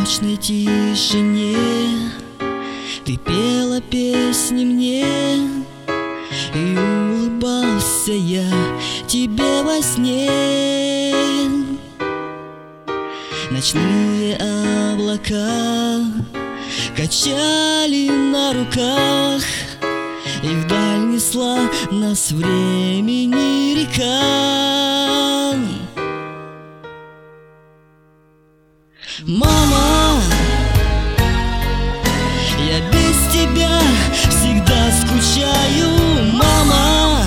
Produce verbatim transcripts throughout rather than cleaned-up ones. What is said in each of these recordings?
ночной тишине ты пела песни мне, и улыбался я тебе во сне. Ночные облака качали на руках, и вдаль несла нас времени река. Мама, я без тебя всегда скучаю. Мама,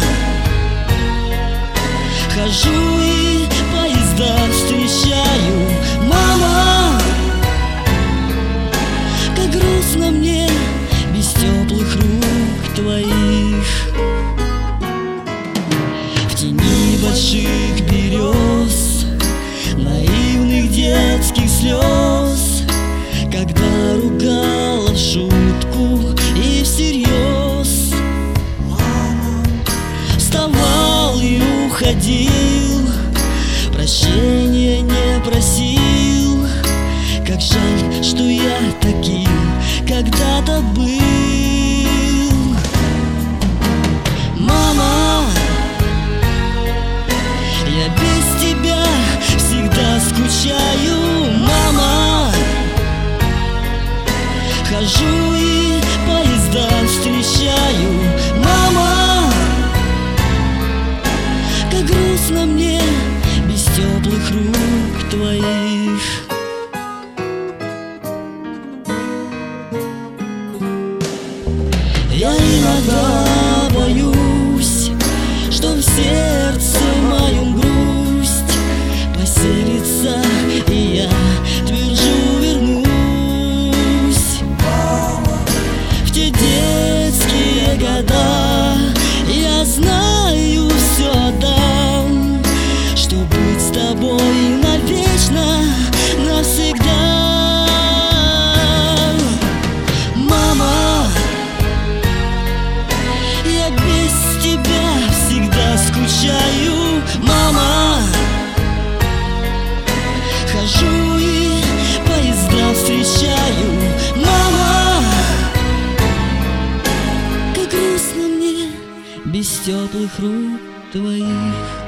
хожу и поезда встречаю. Мама, как грустно мне без теплых рук твоих. В тени больших берез, наивных детских слез, когда ругала в шутку и всерьез. Вставал и уходил, прощения не просил. Как жаль, что я таким когда-то был. Мама, я без тебя всегда скучаю. Мама, хожу и поезда встречаю. Мама, как грустно мне без теплых рук твоих. Я иногда боюсь, что в сердце моем грусть поселится, и я твержу вернусь. В те детские года я знаю, все отдам, что быть с тобой навечно, навсегда. Мама, я без тебя всегда скучаю. Мама, хожу и поезда встречаю. Мама, как грустно мне без теплых рук твоих.